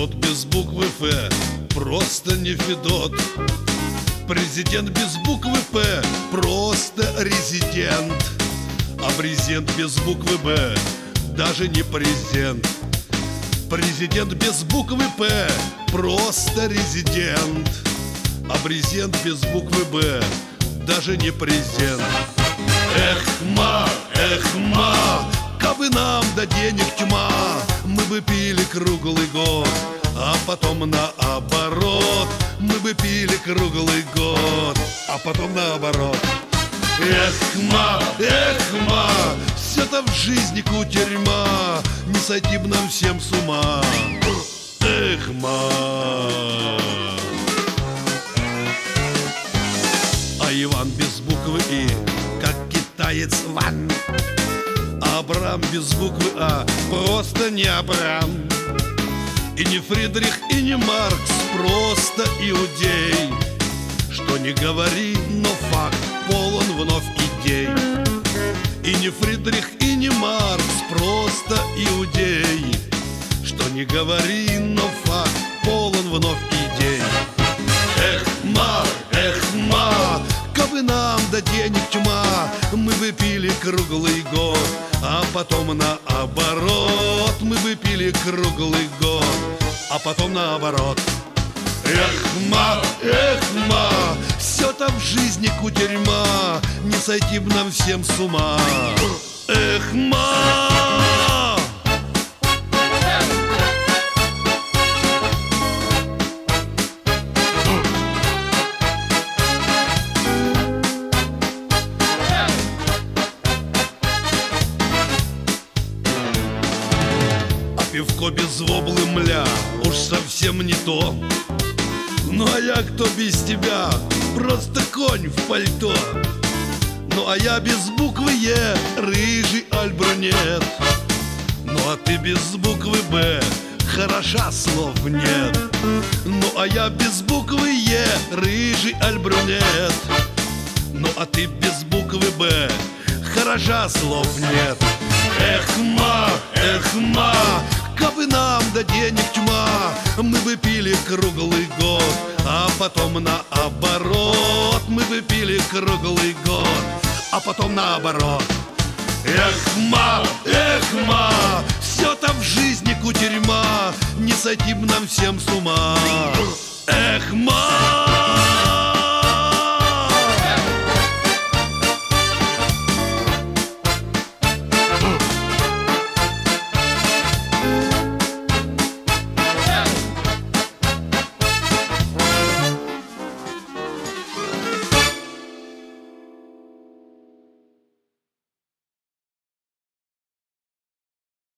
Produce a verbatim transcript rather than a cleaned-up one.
Федот без буквы Ф просто не Федот. Президент без буквы П просто резидент. А брезент без буквы Б даже не презент. Президент без буквы П просто резидент. А брезент без буквы Б даже не презент. Эх, ма, эх, ма, кабы нам до денег тьма, мы бы пили круглый год, а потом наоборот. Мы бы пили круглый год, а потом наоборот. Эх, ма, эх, ма, все-то в жизни кутерьма, не сойти б нам всем с ума. Эх, ма. А Иван без буквы И, как китаец Ван. А Абрам без буквы А просто не Абрам. И не Фридрих, и не Маркс, просто иудей. Что не говори, но факт полон вновь идей. И не Фридрих, и не Маркс, просто иудей. Что не говори, но факт полон вновь идей. Эх, ма, эх, ма, кабы нам до денег тьма, мы бы пили круглый год, а потом наоборот. Мы бы пили круглый год, а потом наоборот. Эх, ма, эх, ма, все-то в жизни кутерьма, не сойти б нам всем с ума. Эх, ма. Пивко без воблы, мля, уж совсем не то. Ну а я кто без тебя? Просто конь в пальто. Ну а я без буквы Е, рыжий альбрунет. Ну а ты без буквы Б, хороша, слов нет. Ну а я без буквы Е, рыжий альбрунет. Ну а ты без буквы Б, хороша, слов нет. Эх, ма, эх, ма, кабы нам до денег тьма, мы бы пили круглый год, а потом наоборот. Мы бы пили круглый год, а потом наоборот. Эх, ма, эх, ма, все-то в жизни кутерьма, не сойти б нам всем с ума. Эх, ма.